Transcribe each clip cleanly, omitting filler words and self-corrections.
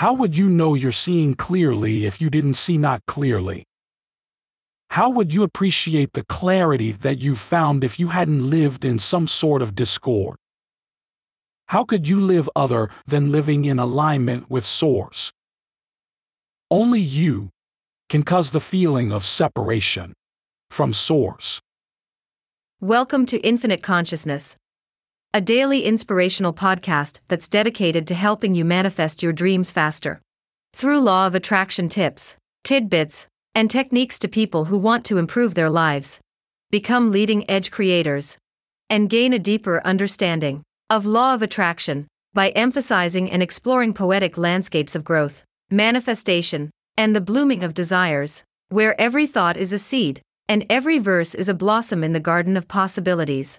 How would you know you're seeing clearly if you didn't see not clearly? How would you appreciate the clarity that you found if you hadn't lived in some sort of discord? How could you live other than living in alignment with Source? Only you can cause the feeling of separation from Source. Welcome to Infinite Consciousness, a daily inspirational podcast that's dedicated to helping you manifest your dreams faster. Through law of attraction tips, tidbits, and techniques to people who want to improve their lives, become leading-edge creators, and gain a deeper understanding of law of attraction by emphasizing and exploring poetic landscapes of growth, manifestation, and the blooming of desires, where every thought is a seed, and every verse is a blossom in the garden of possibilities.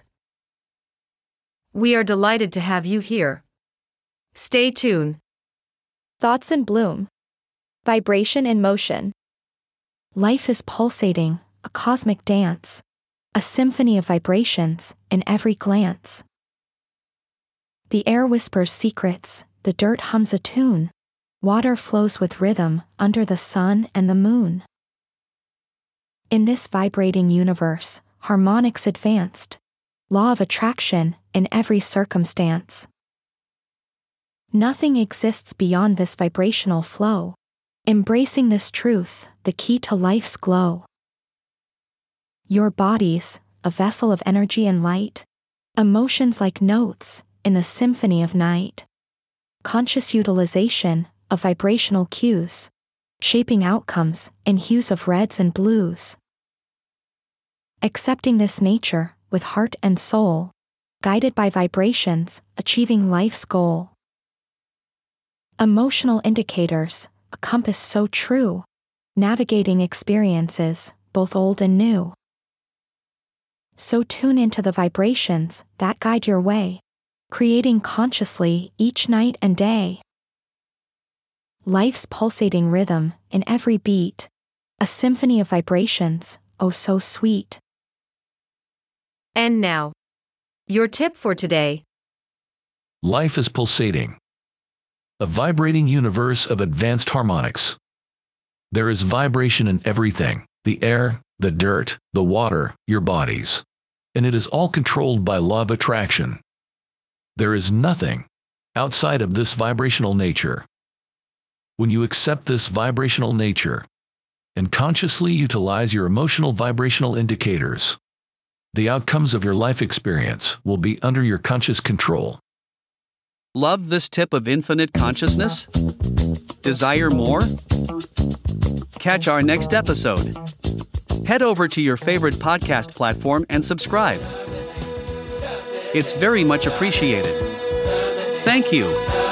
We are delighted to have you here. Stay tuned. Thoughts in bloom. Vibration in motion. Life is pulsating, a cosmic dance, a symphony of vibrations in every glance. The air whispers secrets, the dirt hums a tune, water flows with rhythm under the sun and the moon. In this vibrating universe, harmonics advanced, law of attraction in every circumstance. Nothing exists beyond this vibrational flow. Embracing this truth, the key to life's glow. Your body's a vessel of energy and light, emotions like notes in the symphony of night. Conscious utilization of vibrational cues, shaping outcomes in hues of reds and blues. Accepting this nature with heart and soul, guided by vibrations, achieving life's goal. Emotional indicators, a compass so true, navigating experiences, both old and new. So tune into the vibrations that guide your way, creating consciously each night and day. Life's pulsating rhythm in every beat, a symphony of vibrations, oh so sweet. And now, your tip for today. Life is pulsating. A vibrating universe of advanced harmonics. There is vibration in everything, the air, the dirt, the water, your bodies. And it is all controlled by law of attraction. There is nothing outside of this vibrational nature. When you accept this vibrational nature and consciously utilize your emotional vibrational indicators, the outcomes of your life experience will be under your conscious control. Love this tip of infinite consciousness? Desire more? Catch our next episode. Head over to your favorite podcast platform and subscribe. It's very much appreciated. Thank you.